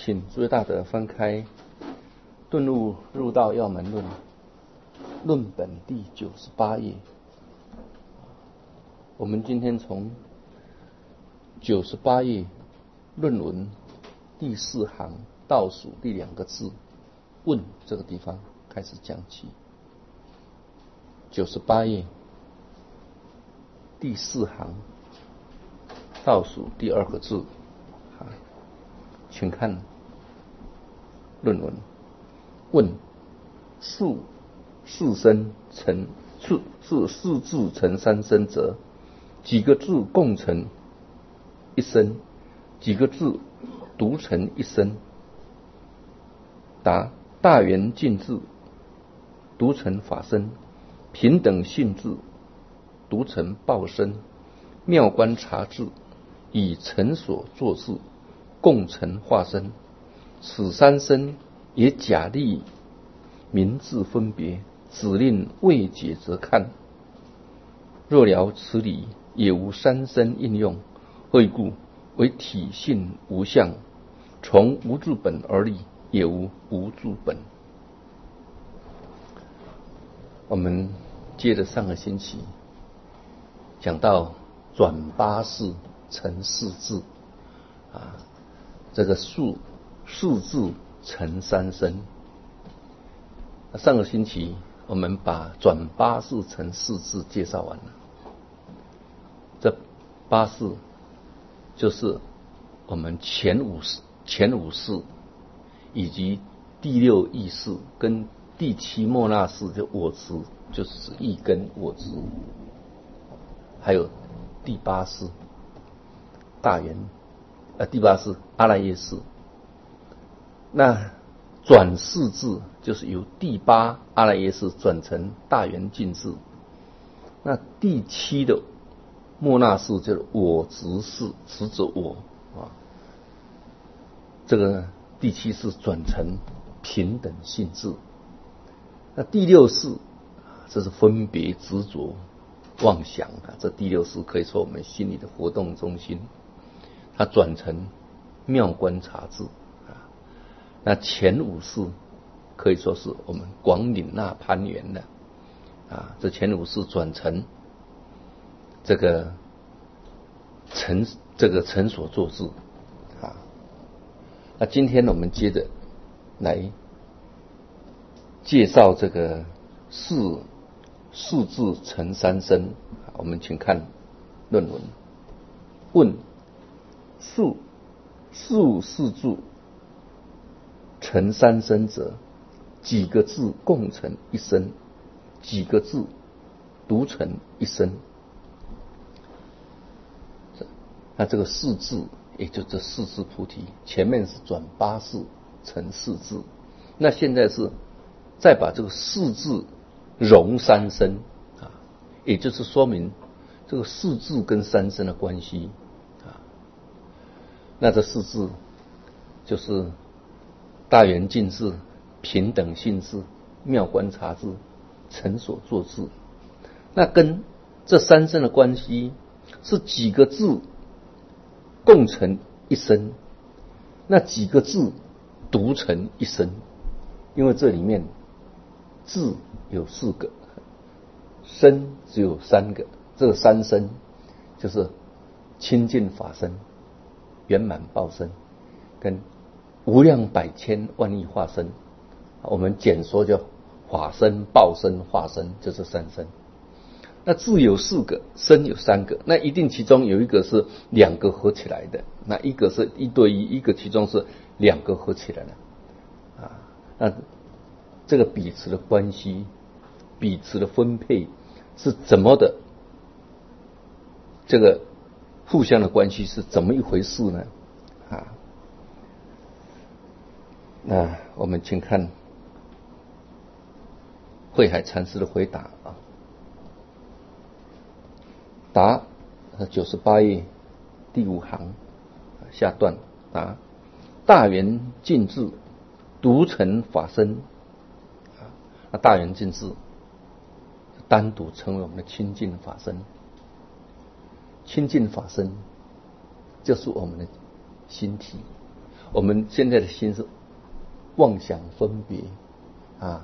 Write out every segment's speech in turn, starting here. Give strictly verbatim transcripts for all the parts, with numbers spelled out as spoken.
请诸位大德翻开《顿悟入道要门论》论本第九十八页。我们今天从九十八页论文第四行倒数第两个字“问”这个地方开始讲起。九十八页第四行倒数第二个字，请看论文。问：数四声成数是四字成三声者，几个字共成一声？几个字独成一声？答：大圆净字独成法身，平等性字独成报身，妙观察字以成所作事，共成化身。此三声也假立名字分别，只令未解则看。若了此理，也无三声应用。何以故？为体性无相，从无住本而立，也无无住本。我们接着上个星期讲到转八事成四字啊，这个数四字成三声。上个星期我们把转八事成四字介绍完了。这八事就是我们前五事、前五事以及第六意识跟第七末那识，就我执，就是意根我执，还有第八识大圆，呃，第八识阿赖耶识。那转四字就是由第八阿赖耶识转成大圆净智。那第七的末那识就是我执识，执着我啊。这个第七识转成平等性智。那第六识，这是分别执着妄想啊。这第六识可以说我们心里的活动中心，它转成妙观察智啊。那前五识可以说是我们广领纳攀缘的啊。这前五识转成这个成这个成所作智啊。那今天我们接着来介绍这个四四字成三声。我们请看论文。问：数数四字成三声者，几个字共成一声？几个字独成一声？那这个四字，也就这四字菩提，前面是转八事成四字，那现在是再把这个四字融三声啊，也就是说明这个四字跟三声的关系啊。那这四字就是大圆净智、平等性智、妙观察智、成所作智。那跟这三声的关系是几个字共成一声？那几个字独成一声？因为这里面字有四个，声只有三个。这个三声就是清净法身、圆满报身跟无量百千万亿化身，我们简说叫法身、报身、化身，就是三声。那字有四个，声有三个，那一定其中有一个是两个合起来的，那一个是一对一，一个其中是两个合起来的啊。那这个彼此的关系、彼此的分配是怎么的？这个互相的关系是怎么一回事呢？啊，那我们请看慧海禅师的回答啊。答：九十八页第五行下段。答：大圆净智独成法身啊。那大圆净智单独成为我们的清净法身。清净法身就是我们的心体， 我们现在的心是妄想分别啊，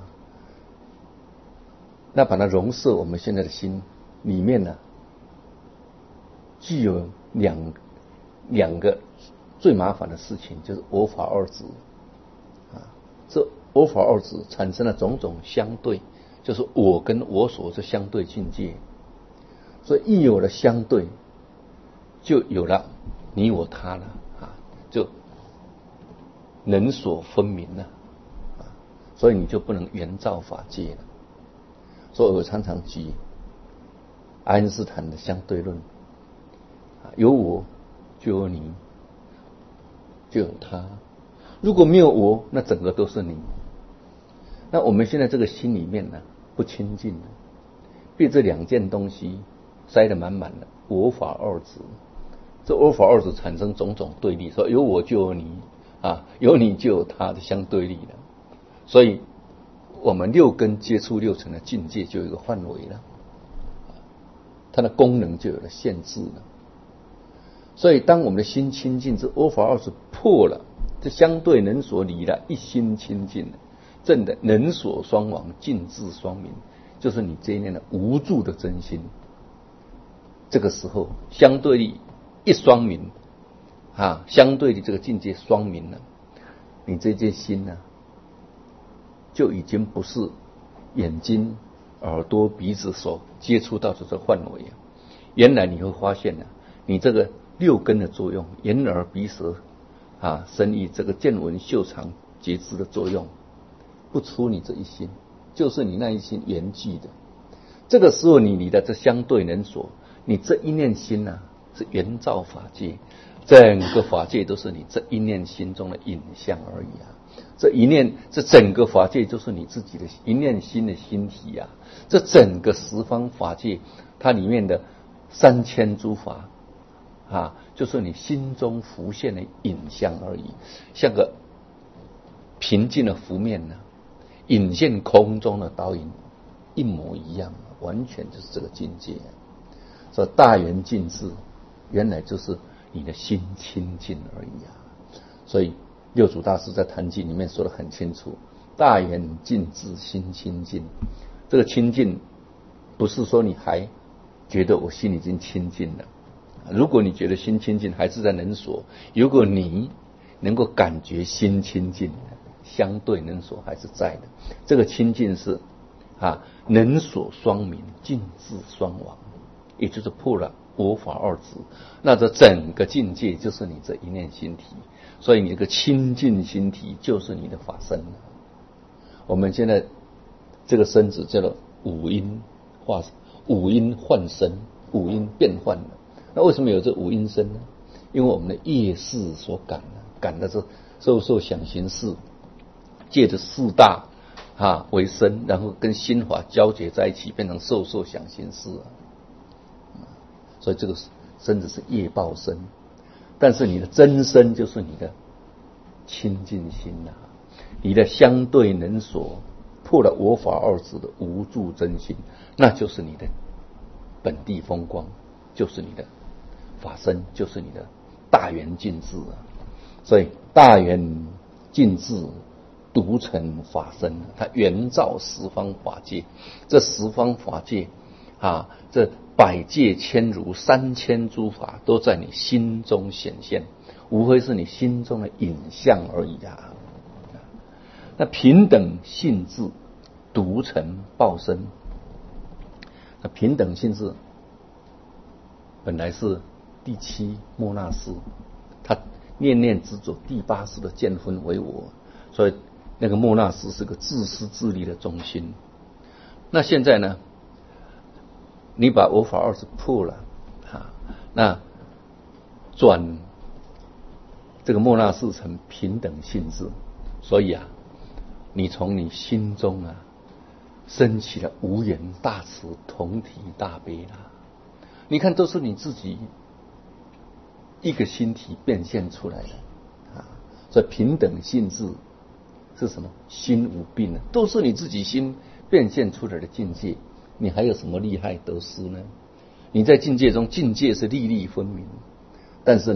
那把它融摄我们现在的心里面呢、啊，具有两两个最麻烦的事情，就是我法二执啊。这我法二执产生了种种相对，就是我跟我所是相对境界。所以一有了相对，就有了你我他了啊，就人所分明了啊，所以你就不能圆照法界了。所以我常常举爱因斯坦的相对论，有我就有你，就有他。如果没有我，那整个都是你。那我们现在这个心里面呢，不清净了，被这两件东西塞得满满的，我法二执。这我法二执产生种种对立，说有我就有你啊，有你就有他的相对立了。所以我们六根接触六尘的境界就有一个范围了，它的功能就有了限制了。所以当我们的心清净，这我法二执破了，这相对能所离了，一心清净了，正的能所双亡，尽智双明，就是你这一念的无住的真心。这个时候相对力一双明啊，相对的这个境界双明了，你这件心呢、啊，就已经不是眼睛、耳朵、鼻子所接触到的这个范围啊。原来你会发现呢、啊，你这个六根的作用，眼耳鼻舌啊、身意，这个见闻嗅尝觉知的作用，不出你这一心，就是你那一心缘具的。这个时候你离的这相对能所，你这一念心啊，是圆照法界，整个法界都是你这一念心中的影像而已啊。这一念，这整个法界就是你自己的一念心的心体啊。这整个十方法界，它里面的三千诸法啊，就是你心中浮现的影像而已，像个平静的湖面呢、啊，隐现空中的倒影，一模一样，完全就是这个境界、啊。所以大圆净智，原来就是你的心清净而已啊。所以六祖大师在《坛经》里面说得很清楚：大圆净智，心清净。这个清净，不是说你还觉得我心已经清净了。如果你觉得心清净，还是在能所；如果你能够感觉心清净，相对能所还是在的。这个清净是啊，能所双明，尽智双亡，也就是破了我法二执。那这整个境界就是你这一念心体，所以你这个清净心体就是你的法身。我们现在这个身子叫做五阴化，五阴换身，五阴变换了。那为什么有这五阴身呢？因为我们的业识所感的，感的是受受想行识，借着四大啊为身，然后跟心法交结在一起，变成受受想行识啊。所以这个身子是业报身，但是你的真身就是你的清净心啊，你的相对能所破了我法二执的无住真心，那就是你的本地风光，就是你的法身，就是你的大圆净智啊。所以大圆净智独成法身，它圆照十方法界。这十方法界啊，这百界千如三千诸法都在你心中显现，无非是你心中的影像而已啊。那平等性智独成报身，那平等性智本来是第七莫那识，他念念执着第八识的见分为我，所以那个莫那识是个自私自利的中心。那现在呢，你把我法二执破了啊，那转这个莫那识成平等性智，所以啊，你从你心中啊升起了无缘大慈同体大悲啦。你看，都是你自己一个心体变现出来的啊。所以平等性智是什么？心无病啊，都是你自己心变现出来的境界。你还有什么利害得失呢？你在境界中，境界是粒粒分明，但是呢，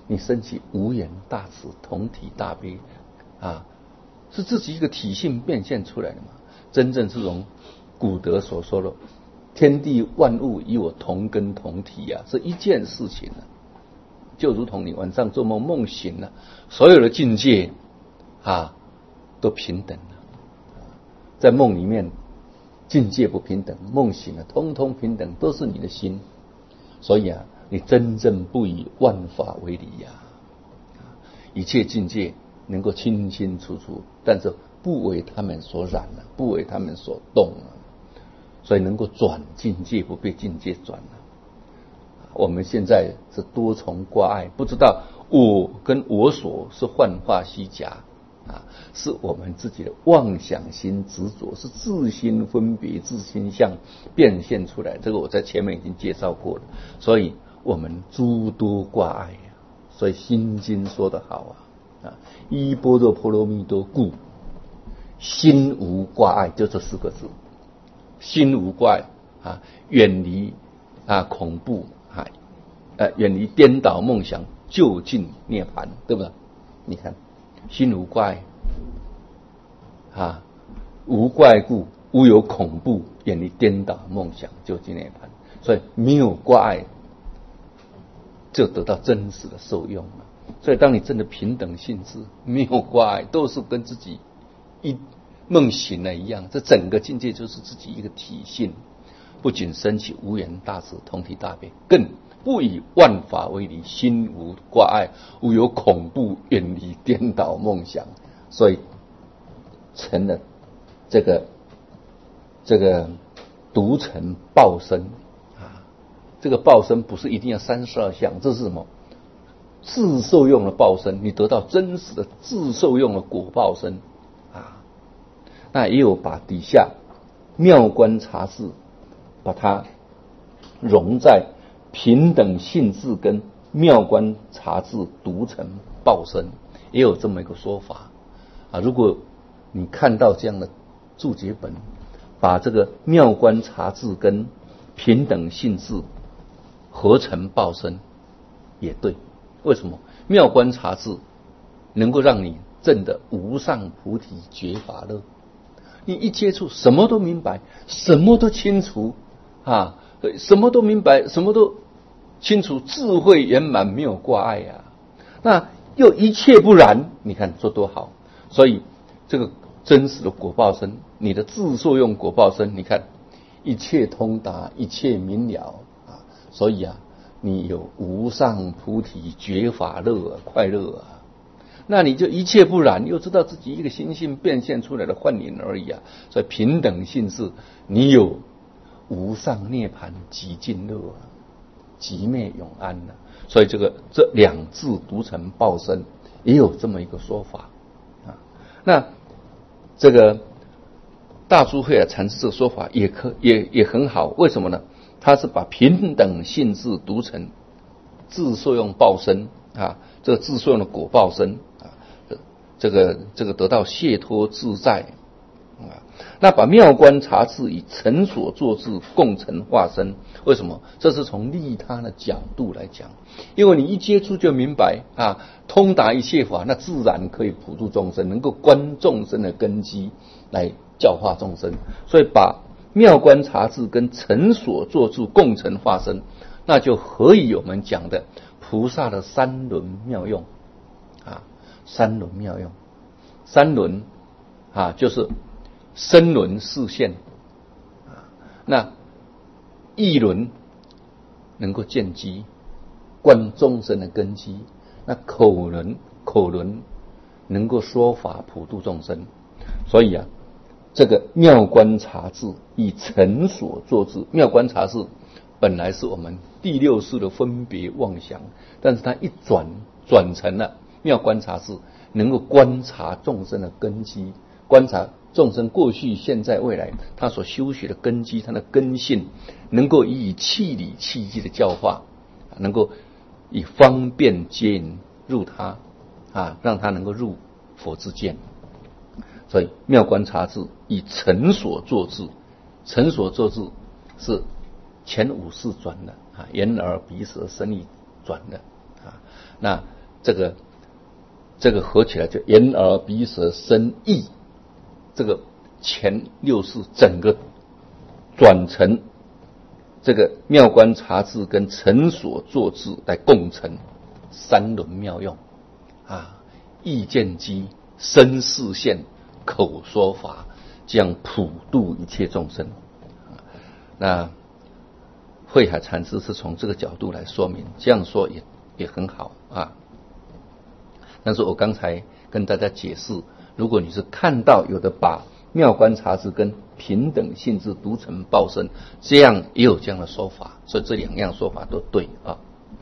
你升起无言大慈，同体大悲，啊，是自己一个体性变现出来的嘛。真正是从古德所说的天地万物与我同根同体啊，是一件事情啊。就如同你晚上做梦，梦醒了，所有的境界啊都平等了。在梦里面境界不平等，梦醒了通通平等，都是你的心。所以啊，你真正不以万法为理呀、啊，一切境界能够清清楚楚，但是不为他们所染了、啊，不为他们所动了、啊，所以能够转境界，不被境界转了、啊。我们现在是多重挂碍，不知道我跟我所是幻化虚假啊，是我们自己的妄想心执着，是自心分别、自心相变现出来。这个我在前面已经介绍过了。所以我们诸多挂碍啊，所以心经说得好啊，啊，依般若波罗蜜多故，心无挂碍，就这四个字，心无挂碍啊，远离啊恐怖。呃，远离颠倒梦想，就近涅槃，对不对？你看，心无挂碍啊，无挂碍故，无有恐怖，远离颠倒梦想，就近涅槃。所以没有挂碍，就得到真实的受用了。所以当你真的平等性质，没有挂碍，都是跟自己一梦醒了一样，这整个境界就是自己一个体性，不仅升起无言大慈，同体大悲，更不以万法为理，心无挂碍，无有恐怖，远离颠倒梦想，所以成了这个这个独成报身啊。这个报身不是一定要三十二相，这是什么？自受用的报身，你得到真实的自受用的果报身啊。那也有把底下妙观察智，把它融在平等性质跟妙观察智独成报身，也有这么一个说法啊。如果你看到这样的注解本，把这个妙观察智跟平等性质合成报身也对。为什么？妙观察智能够让你证得无上菩提觉法乐，你一接触什么都明白，什么都清楚啊，什么都明白，什么都清楚，智慧圆满，没有挂碍啊。那又一切不染，你看说多好。所以这个真实的果报身，你的自受用果报身，你看一切通达，一切明了啊。所以啊，你有无上菩提觉法乐啊，快乐啊。那你就一切不染，又知道自己一个心性变现出来的幻影而已啊。所以平等性是，你有无上涅槃极尽乐啊，极灭永安啊。所以这个这两字独成报身，也有这么一个说法啊。那这个大珠慧啊禅师这个说法也可也也很好，为什么呢？他是把平等性质独成自受用报身啊，这个自受用的果报身啊，这个这个得到解脱自在啊。那把妙观察智以成所作智共成化身，为什么？这是从利他的角度来讲，因为你一接触就明白啊，通达一切法，那自然可以普度众生，能够观众生的根基来教化众生。所以把妙观察智跟成所作智共成化身，那就何以我们讲的菩萨的三轮妙用啊，三轮妙用，三轮啊就是身轮示现啊，那意轮能够见机，观众生的根基；那口轮口轮能够说法普度众生。所以啊，这个妙观察智以成所作智，妙观察智本来是我们第六识的分别妄想，但是它一转转成了妙观察智，能够观察众生的根基，观察众生过去现在未来他所修学的根基，他的根性能够以气理气机的教化，能够以方便接引入他啊，让他能够入佛之见。所以妙观察智以成所作智，成所作智是前五识转的啊，眼耳鼻舌身意转的啊。那这个这个合起来就眼耳鼻舌身意，这个前六识整个转成这个妙观察智跟成所作智来共成三轮妙用啊，意见机、身视现、口说法，将普度一切众生。那慧海禅师是从这个角度来说明，这样说也也很好啊。但是我刚才跟大家解释，如果你是看到有的把妙观察智跟平等性质读成报身，这样也有这样的说法，所以这两样说法都对啊。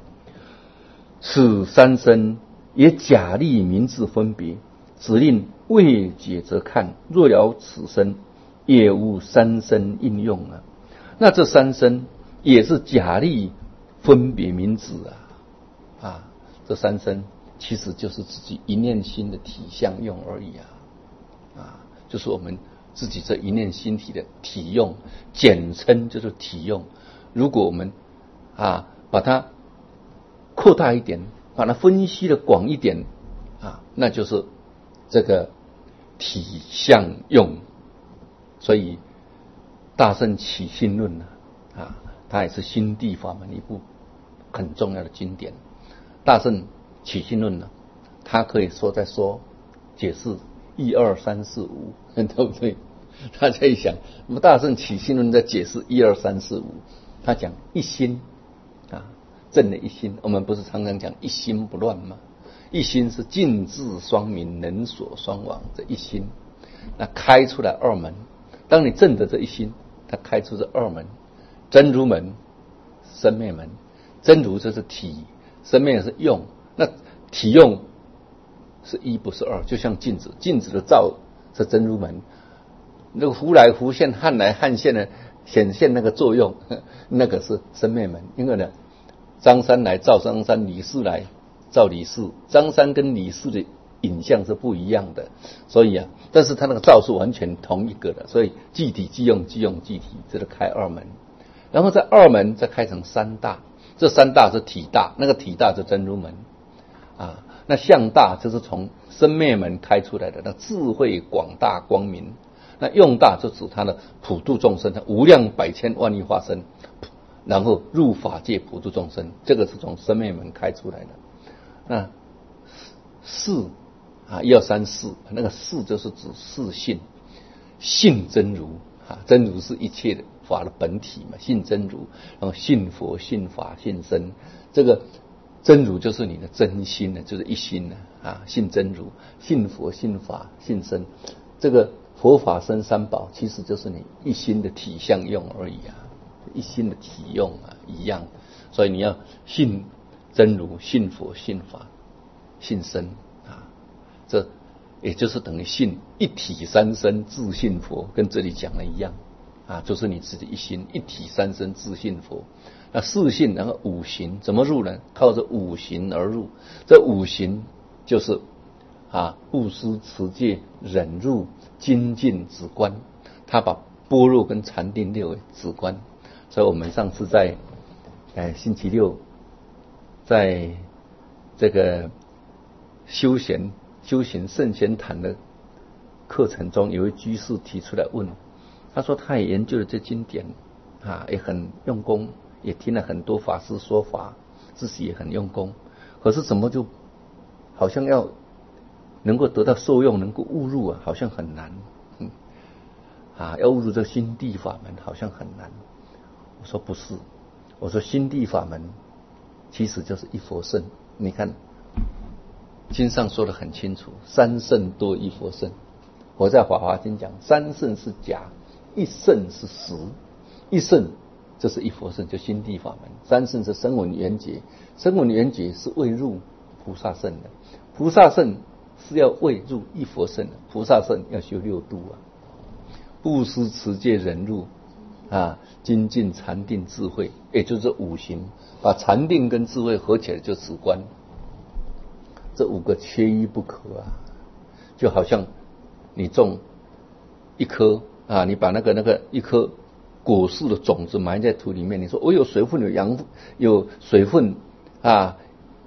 此三身也假立名字分别，只令未解则看，若了此身，也无三身应用啊。那这三身也是假立分别名字啊，啊，这三身其实就是自己一念心的体相用而已啊，啊，就是我们自己这一念心体的体用，简称就是体用。如果我们啊把它扩大一点，把它分析的广一点啊，那就是这个体相用。所以大乘起信论呢，啊，它也是心地法门一部很重要的经典。大乘起信论呢，它可以说在说解释一二三四五，对不对？大家一想，那么大乘起信论在解释一二三四五，他讲一心啊，正的一心。我们不是常常讲一心不乱吗？一心是尽智双明，能所双往，这一心，那开出来二门。当你正的这一心，它开出这二门，真如门、生灭门。真如就是体，生灭是用。那体用是一不是二，就像镜子，镜子的照是真如门，那个忽来忽现、汉来汉现的显现那个作用，那个是生灭门。因为呢，张三来照张三，李四来照李四，张三跟李四的影像是不一样的，所以啊，但是它那个照是完全同一个的，所以即体即用，即用即体，这是开二门。然后在二门再开成三大，这三大是体大，那个体大是真如门啊。那相大就是从生灭门开出来的，那智慧广大光明。那用大就指它的普度众生，无量百千万亿化身，然后入法界普度众生，这个是从生灭门开出来的。那四啊，一二三四，那个四就是指四性，性真如啊，真如是一切的法的本体嘛，性真如，然后信佛、信法、信身，这个真如就是你的真心呢，就是一心呢啊，信真如，信佛、信法、信身，这个佛法僧三宝其实就是你一心的体相用而已啊，一心的体用啊一样，所以你要信真如、信佛、信法、信身啊，这也就是等于信一体三身自信佛，跟这里讲的一样啊，就是你自己一心一体三身自信佛。那四性然后五行怎么入呢？靠着五行而入，这五行就是啊布施、持戒、忍辱、精进、止观，他把般若跟禅定列为止观。所以我们上次在哎星期六在这个修闲修行圣贤谈的课程中，有位居士提出来问，他说他也研究了这经典啊，也很用功，也听了很多法师说法，自己也很用功，可是怎么就好像要能够得到受用，能够悟入啊，好像很难。嗯，啊，要悟入这心地法门好像很难。我说不是，我说心地法门其实就是一佛乘。你看经上说得很清楚，三乘多一佛乘。我在法华经讲，三乘是假，一乘是实。一乘就是一佛乘，就心地法门。三乘是声闻缘觉，声闻缘觉是未入菩萨乘的，菩萨乘是要未入一佛乘的，菩萨乘要修六度啊，布施、持戒、忍辱啊，精进、禅定、智慧，也就是五行，把禅定跟智慧合起来就止观。这五个缺一不可啊，就好像你种一颗啊，你把那个那个一颗果树的种子埋在土里面，你说我有水分有养有水分啊，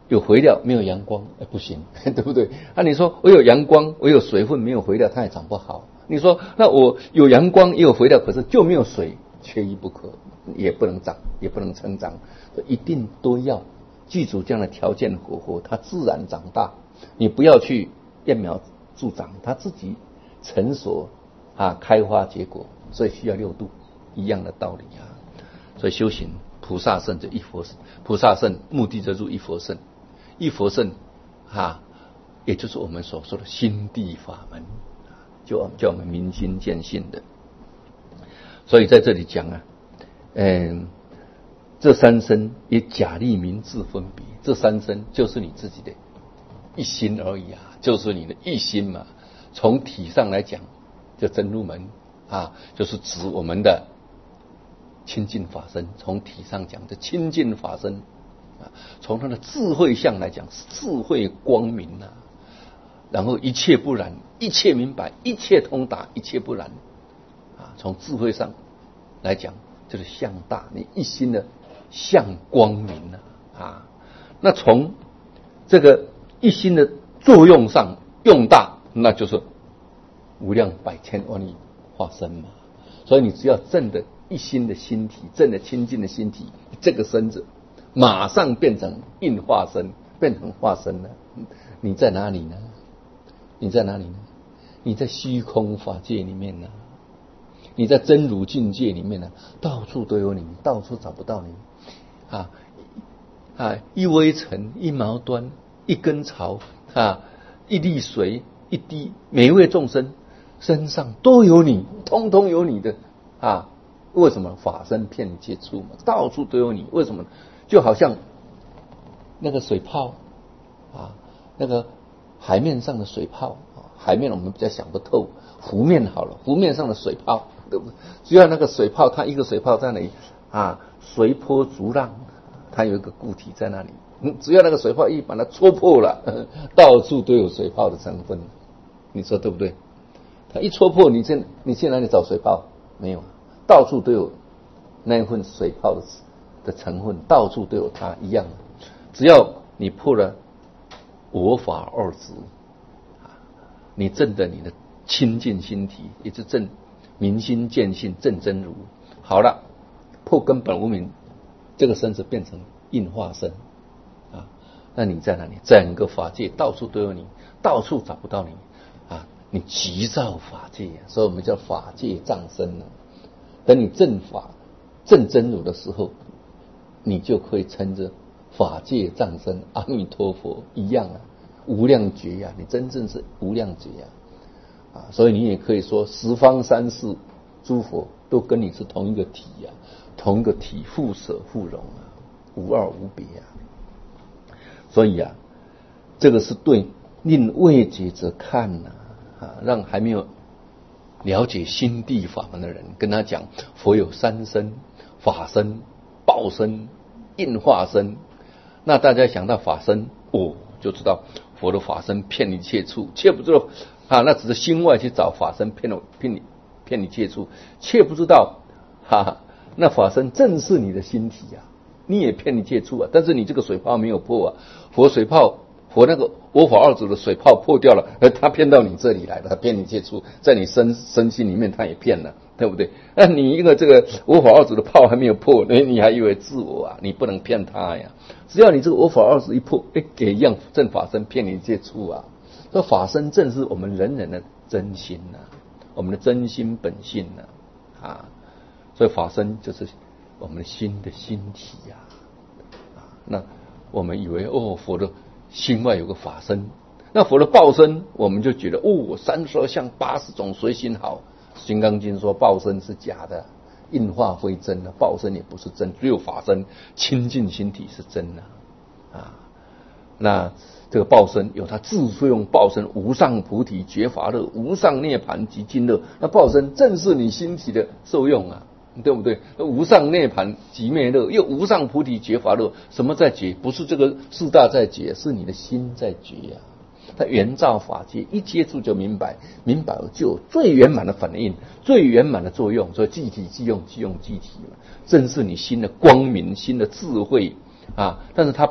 有肥料没有阳光，哎，不行，对不对？啊，你说我有阳光，我有水分，没有肥料，它也长不好。你说那我有阳光也有肥料，可是就没有水，缺一不可，也不能长，也不能成长，一定都要记住这样的条件合合，它自然长大。你不要去揠苗助长，它自己成熟啊，开花结果，所以需要六度，一样的道理啊。所以修行菩萨圣就一佛圣，菩萨圣目的就入一佛圣，一佛圣啊，也就是我们所说的心地法门，就叫我们明心见性的。所以在这里讲啊，嗯，这三身也假立名字分别，这三身就是你自己的一心而已啊，就是你的一心嘛。从体上来讲，就真如门啊，就是指我们的清净法身。从体上讲，这清净法身啊，从它的智慧相来讲，智慧光明啊，然后一切不染，一切明白，一切通达，一切不染啊。从智慧上来讲，就是相大，你一心的相光明啊啊。那从这个一心的作用上用大，那就是无量百千万亿化身嘛。所以你只要正的一心的心体，正的清净的心体，这个身子马上变成应化身，变成化身了。你在哪里呢？你在哪里呢？你在虚空法界里面呢，你在真如境界里面呢，到处都有你，到处找不到你啊啊！一微尘，一毛端，一根草啊，一粒水，一滴，每一位众生身上都有你，通通有你的啊！为什么？法身遍你接触嘛，到处都有你。为什么？就好像那个水泡啊，那个海面上的水泡，海面我们比较想不透，湖面好了，湖面上的水泡，对不对？只要那个水泡，它一个水泡在那里啊，随波逐浪，它有一个固体在那里。嗯，只要那个水泡一把它戳破了，呵呵，到处都有水泡的成分，你说对不对？它一戳破，你去你去哪里找水泡？没有，到处都有那一份水泡的的成分，到处都有它一样的。只要你破了我法二执，你证得你的清净心体，也是证明心见性，证真如。好了，破根本无明，这个身子变成应化身啊。那你在哪里？整个法界到处都有你，到处找不到你啊！你急躁法界啊，所以我们叫法界障身啊。等你证法证真如的时候，你就可以称之法界障身，阿弥陀佛一样啊，无量觉啊，你真正是无量觉啊啊！所以你也可以说十方三世诸佛都跟你是同一个体啊，同一个体互舍互融啊，无二无别啊。所以啊，这个是对令未解者看呐 啊, 啊，让还没有了解心地法门的人跟他讲，佛有三身：法身、报身、应化身。那大家想到法身，哦，就知道佛的法身遍一切处，切不知道啊，那只是心外去找法身遍遍你遍一切处，切不知道哈、啊，那法身正是你的心体啊，你也遍一切处啊，但是你这个水泡没有破啊，佛水泡。佛那个我法二执的水泡破掉了，而他骗到你这里来了，他骗你接触，在你身身心里面他也骗了，对不对？那你一个这个我法二执的泡还没有破，你你还以为自我啊？你不能骗他呀！只要你这个我法二执一破，哎，给一样正法身骗你接触啊！这法身正是我们人人的真心呐、啊，我们的真心本性呐、啊，啊，所以法身就是我们的心的心体呀、啊，啊，那我们以为哦，佛的心外有个法身，那佛的报身，我们就觉得哦，三十二相八十种随心好。金刚经说报身是假的，应化非真的，报身也不是真，只有法身清净心体是真的啊。那这个报身有它自作用，报身无上菩提觉法乐，无上涅盘极尽乐。那报身正是你心体的受用啊，对不对？无上涅盘极灭乐，又无上菩提觉法乐，什么在觉？不是这个四大在觉，是你的心在觉啊。它圆照法界，一接触就明白，明白了就有最圆满的反应，最圆满的作用。所以即体即用，即用即体嘛，正是你心的光明，心的智慧啊。但是它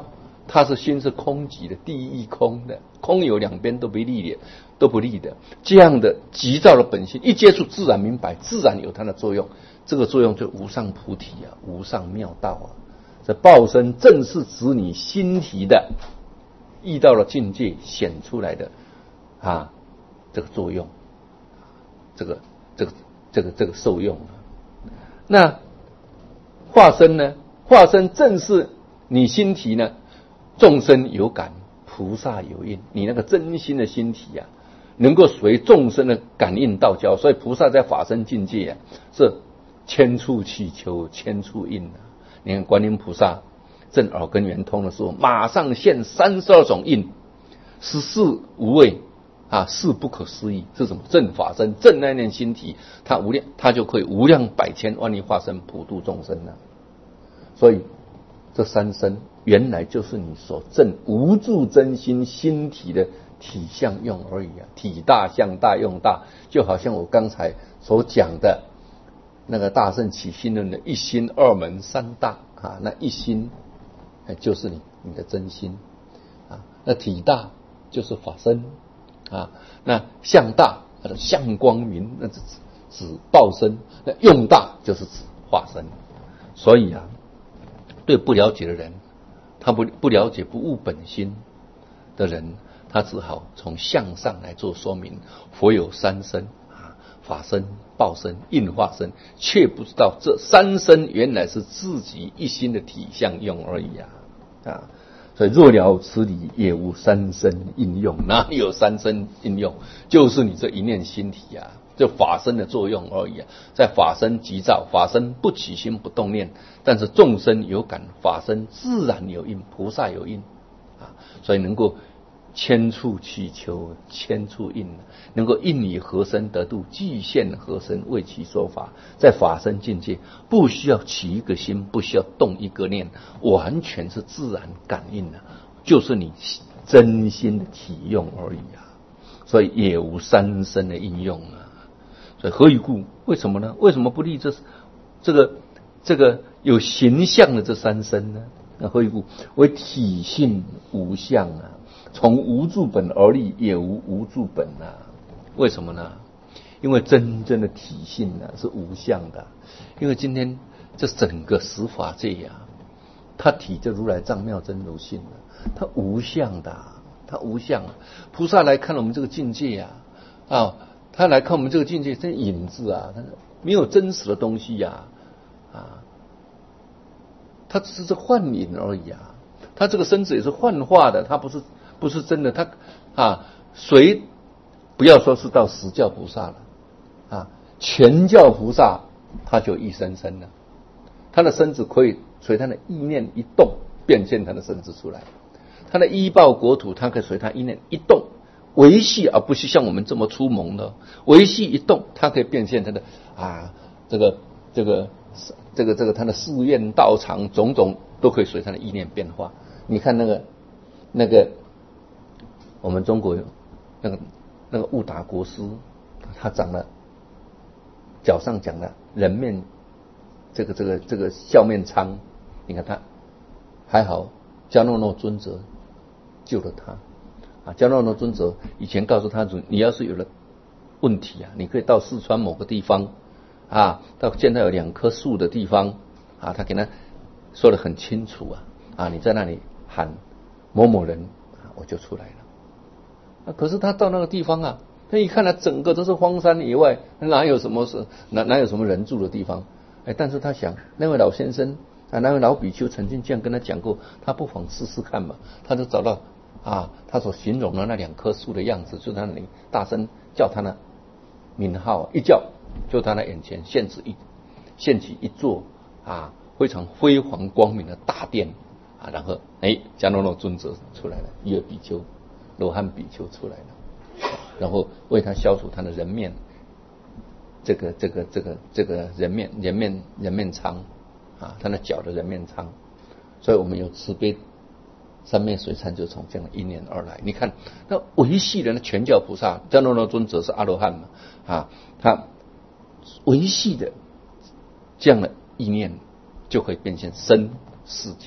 它是心是空寂的，第一空的，空有两边都不利的，都不利的。这样的急躁的本性，一接触自然明白，自然有它的作用。这个作用就无上菩提啊，无上妙道啊。这报身正是指你心体的遇到了境界显出来的啊，这个作用，这个这个这个这个受用。那化身呢？化身正是你心体呢，众生有感，菩萨有应。你那个真心的心体啊，能够随众生的感应道交。所以菩萨在法身境界啊，是千处祈求，千处应啊。你看观音菩萨正耳根圆通的时候，马上现三十二种应，十四无畏啊，是不可思议。是什么？正法身，正那念心体，它无量，它就可以无量百千万亿化身普度众生了。所以这三身原来就是你所证无住真心心体的体相用而已啊，体大相大用大，就好像我刚才所讲的那个大圣起心论的一心二门三大啊，那一心就是你你的真心啊，那体大就是法身啊，那相大相光明，那是指报身，那用大就是指化身。所以啊，对不了解的人，他不不了解不悟本心的人，他只好从相上来做说明。佛有三身啊，法身、报身、应化身，却不知道这三身原来是自己一心的体相用而已啊啊！所以若了此理，也无三身应用。哪里有三身应用？就是你这一念心体啊，就法身的作用而已啊。在法身急躁，法身不起心不动念，但是众生有感，法身自然有应，菩萨有应啊，所以能够千处祈求，千处应，能够应以合身得度，具现合身为其说法。在法身境界，不需要起一个心，不需要动一个念，完全是自然感应的，就是你真心的体用而已啊。所以也无三身的应用啊。所以何以故？为什么呢？为什么不立这这个这个有形象的这三身呢？那何以故？为体性无相啊。从无住本而立，也无无住本啊。为什么呢？因为真正的体性啊是无相的。因为今天这整个十法界啊，它体就如来藏妙真如性啊，它无相的，它无相。菩萨来看我们这个境界啊，啊，他来看我们这个境界，这影子啊，它没有真实的东西呀，啊，啊，它只是这幻影而已啊。它这个身子也是幻化的，它不是。不是真的，他啊，谁不要说是到十教菩萨了啊，全教菩萨他就一生生了，他的身子可以随他的意念一动变现他的身子出来，他的依报国土，他可以随他意念一动维系，而不是像我们这么粗蒙的维系一动，他可以变现他的啊这个这个这个这个他的寺院道场种种都可以随他的意念变化。你看那个那个。我们中国有那个那个悟达国师，他长了脚上长了人面，这个这个这个笑面疮，你看他还好，迦诺诺尊者救了他啊！迦诺诺尊者以前告诉他，你要是有了问题啊，你可以到四川某个地方啊，到现在有两棵树的地方啊，他给他说得很清楚啊啊，你在那里喊某某人啊，我就出来了。啊、可是他到那个地方啊，他一看他整个都是荒山野外，哪有什么是哪哪有什么人住的地方？哎，但是他想，那位老先生啊，那位老比丘曾经这样跟他讲过，他不妨试试看嘛。他就找到啊，他所形容的那两棵树的样子，就在那里大声叫他的名号，一叫就在他眼前现起一现起一座啊非常辉煌光明的大殿啊，然后哎，迦诺诺尊者出来了，一个比丘。罗汉比丘出来了，然后为他消除他的人面，这个这个这个这个人面人面人面疮啊，他的脚的人面疮，所以我们有慈悲三昧水忏就从这样的一念而来。你看那维系人的全教菩萨，迦诺罗尊者是阿罗汉嘛啊，他维系的这样的意念就可以变现身世界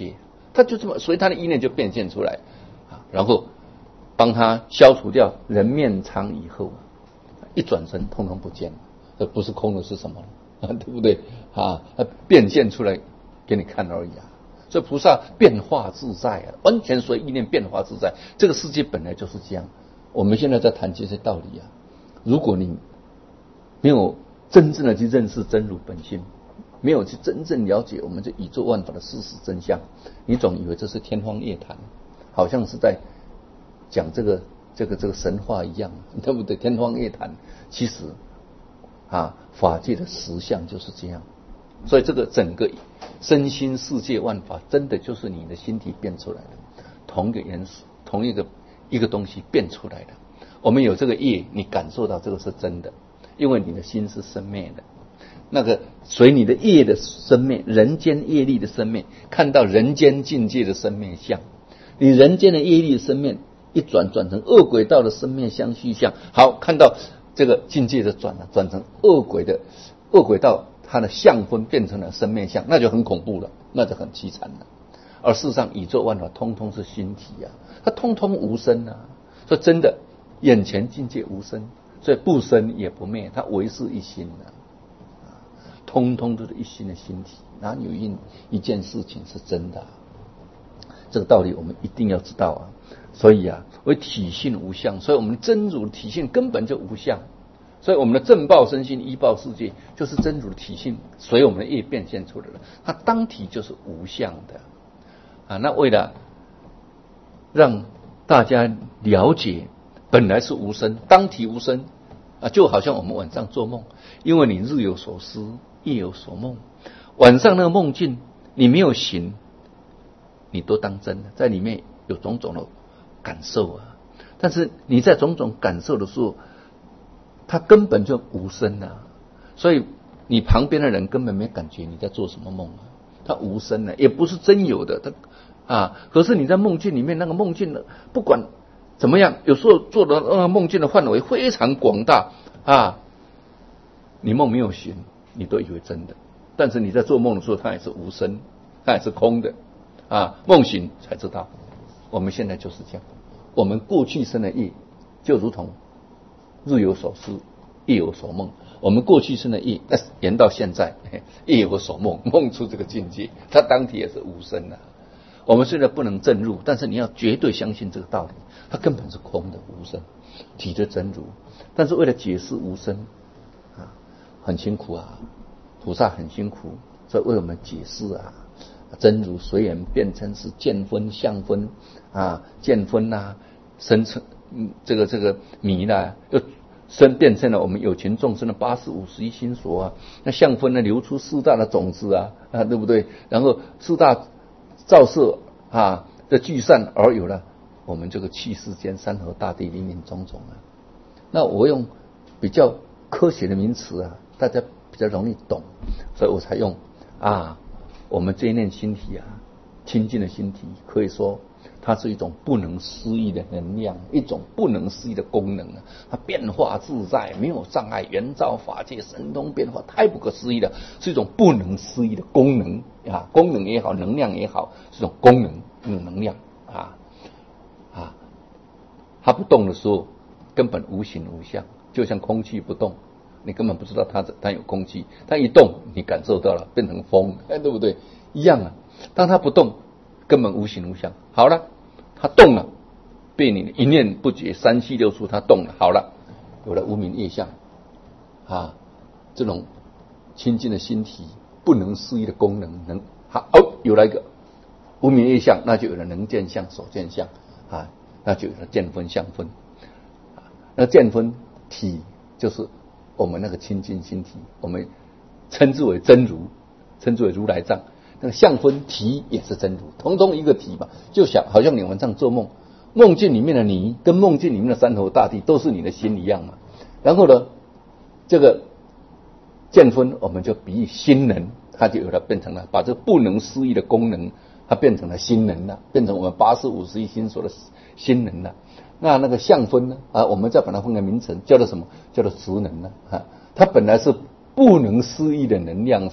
他就这么随他的意念就变现出来啊，然后帮他消除掉人面疮以后，一转身通通不见了，这不是空的是什么啊？对不对啊？变现出来给你看而已啊。所以菩萨变化自在啊，完全随意念变化自在。这个世界本来就是这样。我们现在在谈这些道理啊，如果你没有真正的去认识真如本性，没有去真正了解我们这宇宙万法的事实真相，你总以为这是天方夜谭，好像是在讲这个这个这个神话一样，对不对？天方夜谭，其实啊，法界的实相就是这样。所以这个整个身心世界万法，真的就是你的心体变出来的，同一个元素，同一个一个东西变出来的。我们有这个业，你感受到这个是真的，因为你的心是生灭的。那个随你的业的生灭，人间业力的生灭，看到人间境界的生灭相，你人间的业力的生灭一转转成恶轨道的生灭相续相，好，看到这个境界的转了，转成恶轨的恶轨道。它的相分变成了生灭相，那就很恐怖了，那就很凄惨了。而事实上，宇宙万法通通是心体啊，它通通无生啊。所以真的，眼前境界无生，所以不生也不灭，它唯是一心啊，通通都是一心的心体，哪有一一件事情是真的啊？这个道理我们一定要知道啊。所以啊，为体性无相，所以我们真如的体性根本就无相。所以我们的正报身心依报世界，就是真如的体性，随我们的业变现出来了。它当体就是无相的啊。那为了让大家了解，本来是无生，当体无生啊，就好像我们晚上做梦，因为你日有所思，夜有所梦，晚上那个梦境你没有醒，你都当真了，在里面有种种的感受啊。但是你在种种感受的时候，它根本就无声啊，所以你旁边的人根本没感觉你在做什么梦啊，它无声啊，也不是真有的，它啊，可是你在梦境里面，那个梦境的不管怎么样，有时候做的那个梦境的范围非常广大啊，你梦没有醒，你都以为真的，但是你在做梦的时候，它也是无声，它也是空的啊，梦醒才知道，我们现在就是这样，我们过去生的业就如同日有所思，夜有所梦。我们过去生的业，那延到现在，夜有所梦，梦出这个境界，它当体也是无声的、啊。我们虽然不能证入，但是你要绝对相信这个道理，它根本是空的无声，体的真如。但是为了解释无声啊，很辛苦啊，菩萨很辛苦，所以为我们解释啊，真如随缘变成是见分、相分啊，见分啊，生成。嗯，这个这个迷呢，又生变成了我们有情众生的八十五十一心所啊。那相分呢，流出四大的种子啊，啊，对不对？然后四大照射啊的聚散，而有了我们这个气世间山河大地林林总总啊。那我用比较科学的名词啊，大家比较容易懂，所以我才用啊，我们这一念心体啊，清净的心体，可以说。它是一种不能思议的能量，一种不能思议的功能啊！它变化自在，没有障碍，圆照法界，神通变化，太不可思议了，是一种不能思议的功能啊！功能也好，能量也好，是一种功能，一种能量啊啊！它不动的时候，根本无形无相，就像空气不动，你根本不知道它它有空气，它一动，你感受到了，变成风，哎，对不对？一样啊！当它不动。根本无形无相，好了，它动了，被你一念不觉，三七六触，它动了，好了，有了无明业相啊，这种清净的心体，不能思议的功能，能好哦，有了一个无明业相，那就有了能见相、所见相啊，那就有了见分、相分，啊、那见分体就是我们那个清净心体，我们称之为真如，称之为如来藏。那个相分体也是真如，统统一个体嘛，就想好像你晚上做梦，梦境里面的你跟梦境里面的山河大地都是你的心一样嘛。然后呢，这个见分我们就比喻心能，它就有了变成了把这个不能思议的功能，它变成了心能了，变成我们八十五十一心所的心能了。那那个相分呢啊，我们再把它分个名称，叫做什么？叫做识能了啊。它本来是不能思议的能量，是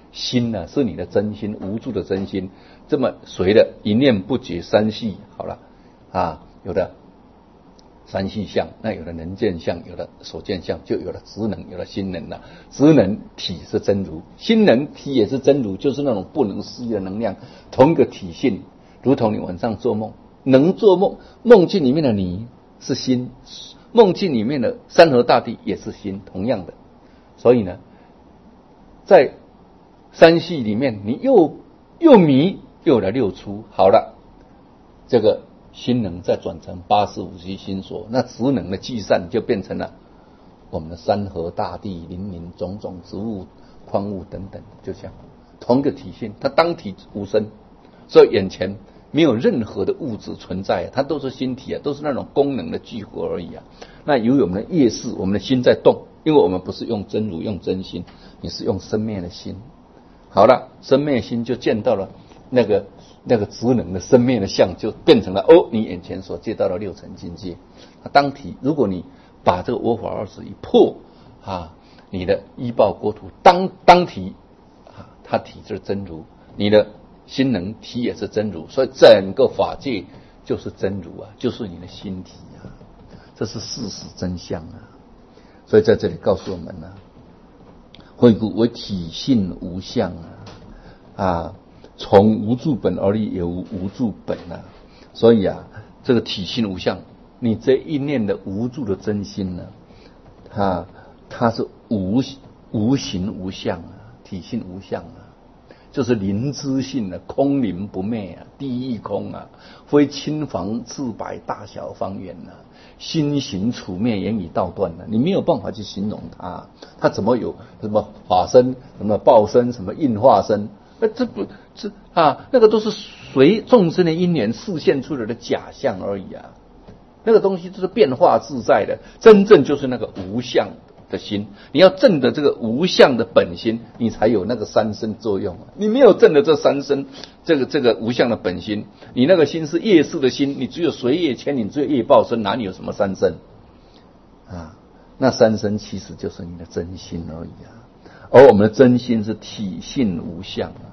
心呢、啊、是你的真心，无助的真心。这么随了一念不觉三系，好了啊，有的三系相，那有的能见相，有的所见相，就有了职能，有了心能了。职能体是真如，心能体也是真如，就是那种不能思议的能量，同一个体性。如同你晚上做梦，能做梦，梦境里面的你是心，梦境里面的山河大地也是心，同样的。所以呢，在三系里面，你又又迷又有了六出，好了，这个心能再转成八十五系心所，那职能的计算就变成了我们的山河大地、林林种种植物、矿物等等，就像同一个体性，它当体无生，所以眼前没有任何的物质存在，它都是心体啊，都是那种功能的聚合而已啊。那由于我们的业识，我们的心在动，因为我们不是用真如、用真心，你是用生灭的心。好了，生灭心就见到了那个那个职能的生灭的相，就变成了哦，你眼前所见到的六层境界。当体，如果你把这个我法二十一破啊，你的依报国土当当体啊，它体就是真如，你的心能体也是真如，所以整个法界就是真如啊，就是你的心体啊，这是事实真相啊。所以在这里告诉我们呢、啊，慧故为体性无相啊，啊，从无住本而立，也无无住本啊。所以啊，这个体性无相，你这一念的无住的真心呢、啊，它它是无无形无相啊，体性无相啊。就是灵知性的空灵不灭啊，第一空啊，非青黄赤白大小方圆啊，心行处灭言语道断啊，你没有办法去形容它，它怎么有什么法身、什么报身、什么应化身？那这不这啊，那个都是随众生的因缘示现出来的假象而已啊，那个东西就是变化自在的，真正就是那个无相的心，你要证的这个无相的本心，你才有那个三身作用啊。你没有证的这三身，这个这个无相的本心，你那个心是业识的心，你只有随业牵引，只有业报身，哪里有什么三身啊？那三身其实就是你的真心而已啊。而我们的真心是体性无相啊。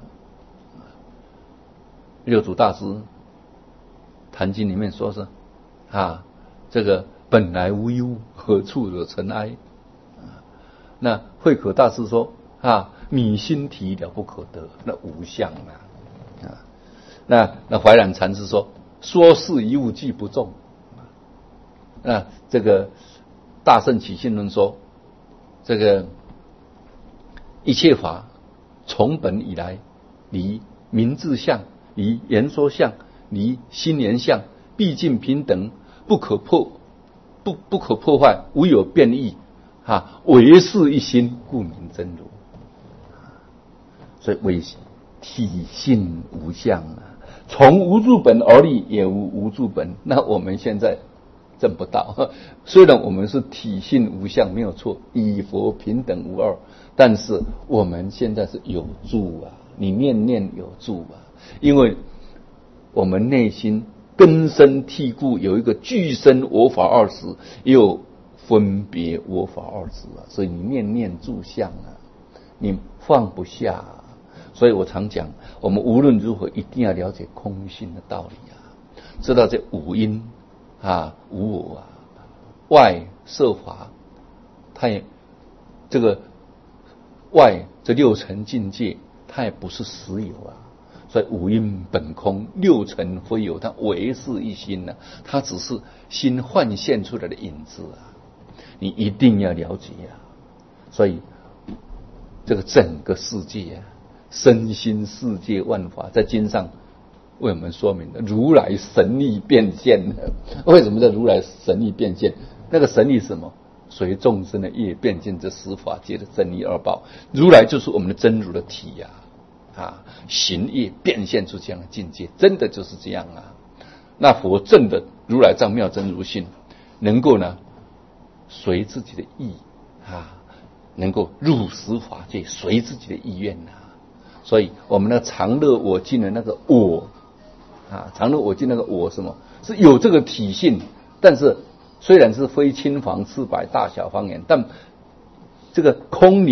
六祖大师坛经里面说是啊，这个本来无忧，何处惹尘埃。那慧可大师说啊，你心体了不可得，那无相啊。啊，那那怀染禅师说，说是一物即不中。那这个大圣起信论说，这个一切法从本以来，离名字相，离言说相，离心言相，毕竟平等，不可破，不不可破坏，无有变异。啊，唯是一心，故名真如。所以唯体性无相啊，从无住本而立，也无无住本。那我们现在证不到，虽然我们是体性无相，没有错，以佛平等无二，但是我们现在是有住啊，你念念有住啊，因为我们内心根深蒂固，有一个具身我法二十，也有分别我法二执啊，所以你念念住相啊，你放不下啊。所以我常讲，我们无论如何一定要了解空性的道理啊，知道这五因啊、无我啊、外色法，它也这个外这六尘境界，它也不是实有啊。所以五因本空，六尘非有，它唯是一心呢、啊，它只是心幻现出来的影子啊。你一定要了解啊，所以这个整个世界啊，身心世界万法，在经上为我们说明了如来神力变现。为什么叫如来神力变现？那个神力是什么？随众生的业变现这十法界的真理二报。如来就是我们的真如的体呀、啊，啊，行业变现出这样的境界，真的就是这样啊。那佛证的如来藏妙真如性，能够呢？随自己的意啊，能够入实法界，随自己的意愿啊。所以我们的常乐我净的那个我啊，常乐我净那个我什么是有这个体性，但是虽然是非青黄赤白大小方圆，但这个空灵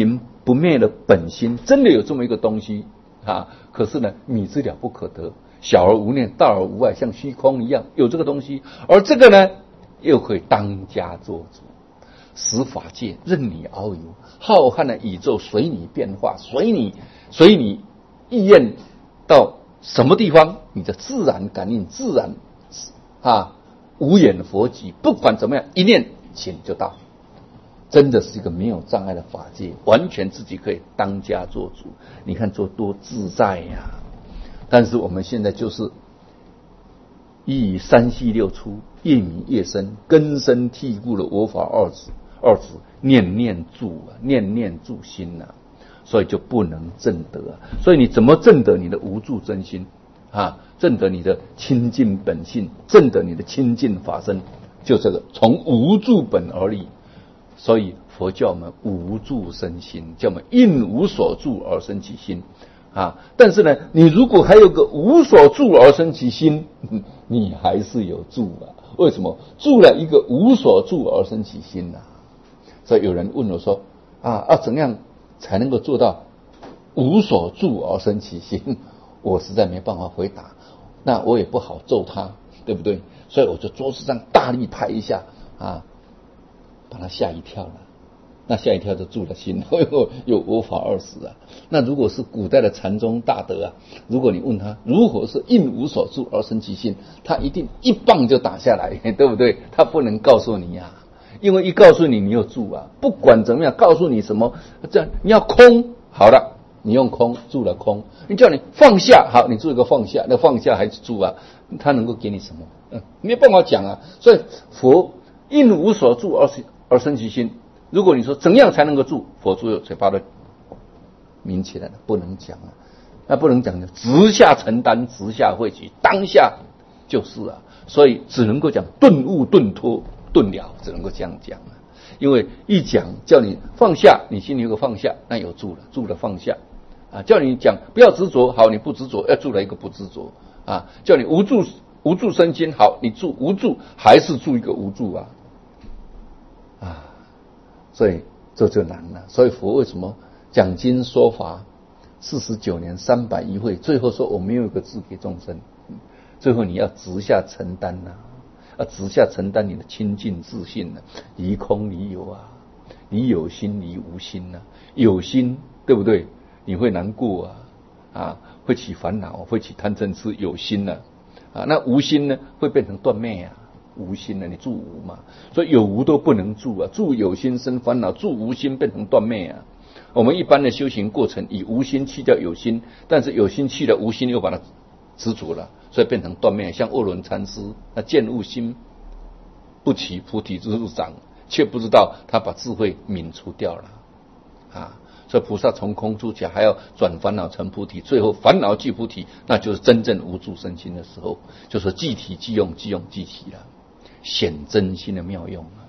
不灭的本心，真的有这么一个东西啊。可是呢，迷之了不可得，小而无念，大而无碍，像虚空一样，有这个东西。而这个呢，又可以当家做主，使法界任你遨游，浩瀚的宇宙随你变化，随你随你意愿到什么地方，你的自然感应，自然啊无眼佛际，不管怎么样，一念请就到。真的是一个没有障碍的法界，完全自己可以当家做主。你看做多自在呀！但是我们现在就是以三细六粗，越迷越深，根深蒂固的我法二字二字念念住啊，念念住心啊，所以就不能证得啊。所以你怎么证得你的无住真心啊？证得你的清净本性，证得你的清净法身，就这个从无住本而立。所以佛教我们无住生心，叫我们应无所住而生其心啊。但是呢，你如果还有个无所住而生其心，你还是有住啊。为什么？住了一个无所住而生其心啊。所以有人问我说啊，要怎样才能够做到无所住而生其心？我实在没办法回答，那我也不好咒他，对不对？所以我就桌子上大力拍一下啊。把他吓一跳了，那吓一跳就住了心，有有我法二十啊。那如果是古代的禅宗大德啊，如果你问他如何是应无所住而生其心，他一定一棒就打下来，对不对？他不能告诉你呀、啊，因为一告诉你你有住啊，不管怎么样，告诉你什么，这样你要空，好了，你用空住了空，你叫你放下，好，你住一个放下，那放下还是住啊？他能够给你什么？嗯，没办法讲啊。所以佛应无所住而生。而生其心。如果你说怎样才能够住，佛祖有嘴巴都抿起来了，不能讲啊，那不能讲的，直下承担，直下汇集，当下就是啊，所以只能够讲顿悟、顿脱、顿了，只能够这样讲啊。因为一讲叫你放下，你心里有个放下，那有住了，住了放下啊。叫你讲不要执着，好，你不执着，要住了一个不执着啊。叫你无住无住生心，好，你住无住还是住一个无住啊。啊，所以这就难了。所以佛为什么讲经说法四十九年三百一会，最后说我没有一个字给众生，最后你要直下承担呐、啊，要直下承担你的清净自信呢、啊，离空离有啊，离有心离无心呐、啊，有心对不对？你会难过啊，啊，会起烦恼，会起贪嗔痴，有心呢、啊，啊，那无心呢，会变成断灭啊。无心呢，你住无嘛，所以有无都不能住啊，住有心生烦恼，住无心变成断灭啊。我们一般的修行过程，以无心去掉有心，但是有心去了无心又把它执着了，所以变成断灭。像沃伦禅师，那见悟心不起菩提之路长，却不知道他把智慧泯除掉了啊。所以菩萨从空出假，还要转烦恼成菩提，最后烦恼即菩提，那就是真正无住身心的时候，就是即体即用，即用即体了。显真心的妙用啊！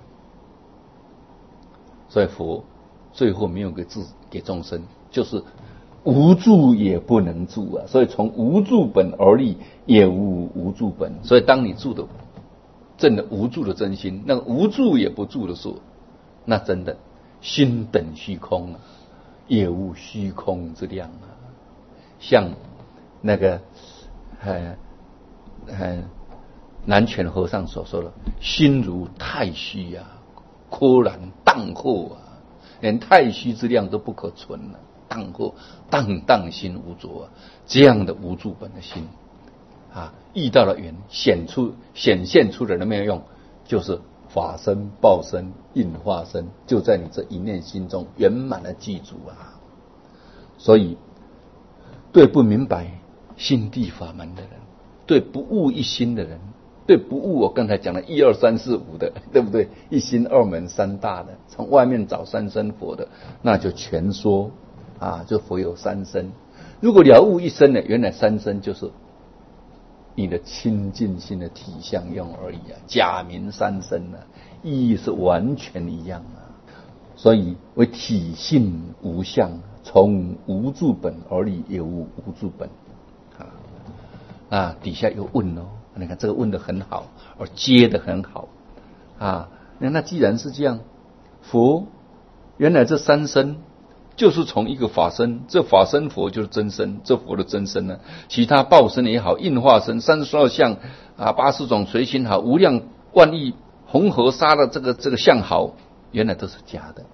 所以佛最后没有个字给众生，就是无住也不能住啊！所以从无住本而立，也无无住本。所以当你住的证的无住的真心，那个无住也不住的时候，那真的心等虚空啊，也无虚空之量啊！像那个呃呃。南拳和尚所说的心如太虚啊，豁然荡惑啊，连太虚之量都不可存了，荡惑荡荡心无着啊，这样的无住本的心啊，遇到了缘，显出显现出来的妙用，就是法身、报身、应化身，就在你这一念心中圆满的记住啊。所以，对不明白心地法门的人，对不悟一心的人。对不悟，我刚才讲了一二三四五的，对不对？一心二门三大的，从外面找三身佛的，那就全说啊，就佛有三身。如果了悟一身呢，原来三身就是你的清净心的体相用而已啊，假名三身啊，意义是完全一样啊。所以为体性无相，从无住本而立，也无无住本啊。啊，底下又问哦。你看这个问得很好，而接得很好啊！那那既然是这样，佛原来这三身就是从一个法身，这法身佛就是真身，这佛的真身呢，其他报身也好，应化身、三十二相啊、八十种随心好，无量万亿恒河沙的这个这个相好，原来都是假的。